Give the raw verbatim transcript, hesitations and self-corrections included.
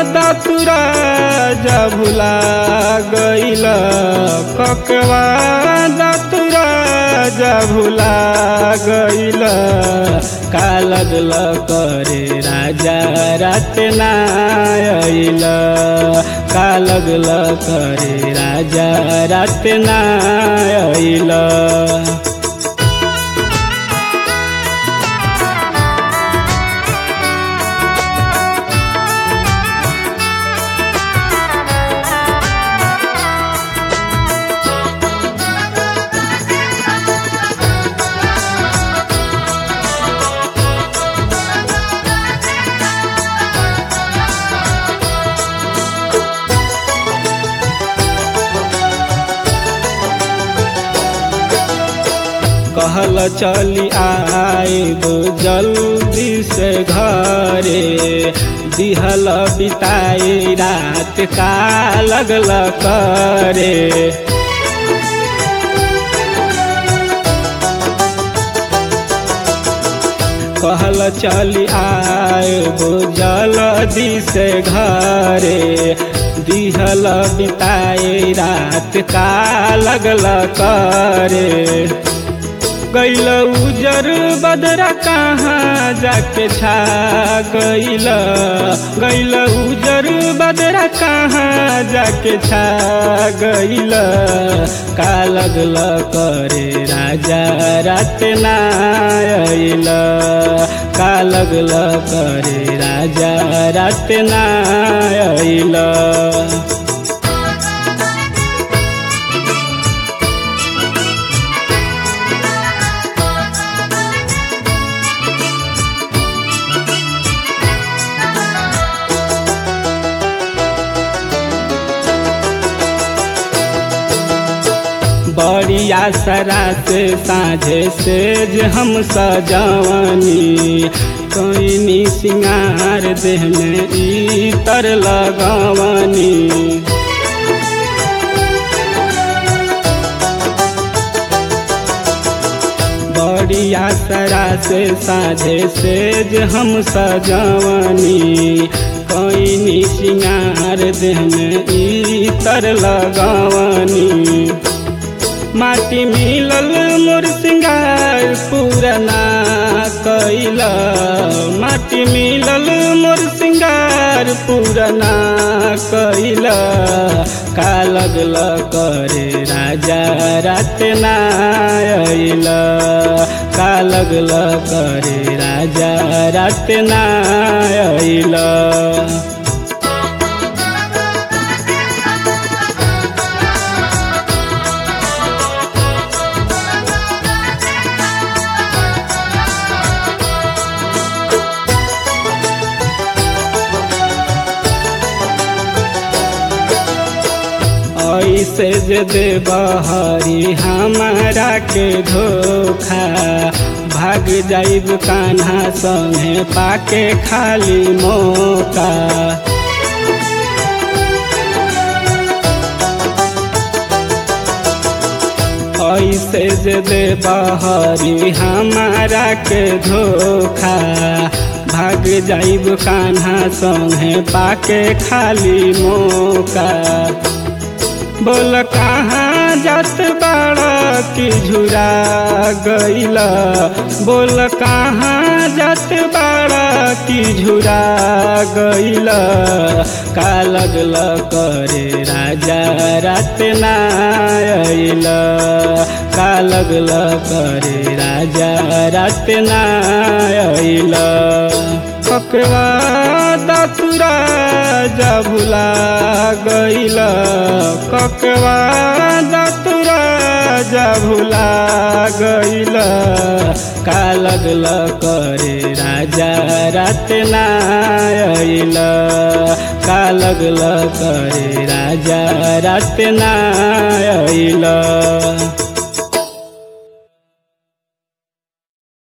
दतुरा जा भुला गइल ककवा दतुरा जा भुला गइल का लगल करे राजा रात ना आइल का लगल करे राजा रात ना आइल। कहल चली आइब जल्दी से घरे दिहल बिताई रात का लगल करे कहल चली आइब जल्दी से घरे दिहल बिताई रात का लगल करे गइल उजर बदरा कहाँ जाके छा गइल गइल उजर बदरा कहाँ जाके छा गइल का लगल करे राजा रात ना आइल का लगल करे राजा रात ना आइल। बड़ी आसरा से साझे से जे हम सजवनी कईनी सिंगार देह में इतर लगवनी बड़ी आसरा से साझे से जे हम सजवनी कईनी सिंगार देह में इतर लगवनी माटी मिलल मोर सिंगार पुरना कइल माटी मिलल मोर सिंगार पुरना कइल का लगल करे राजा रात ना आइल का लगल करे राजा रात ना आइल। ऐसे जे दे बहरी हमारा के धोखा भाग जाइब कान्हा संगे पाके खाली मौका ऐसे जे दे बहरी हमारा के धोखा भाग जाइब कान्हा संगे पाके खाली मौका बोल कहाँ जात बाड़ा की झुरा गइल बोल कहाँ जात बाड़ा की झुरा गइल का लगल करे राजा रात ना आइल का लगल करे राजा रात ना आइल ककवा दतुरा जा भुला गइल ककवा दतुरा जा भुला गइल का लगल करे राजा रात ना आइल का लगल करे राजा रात ना आइल।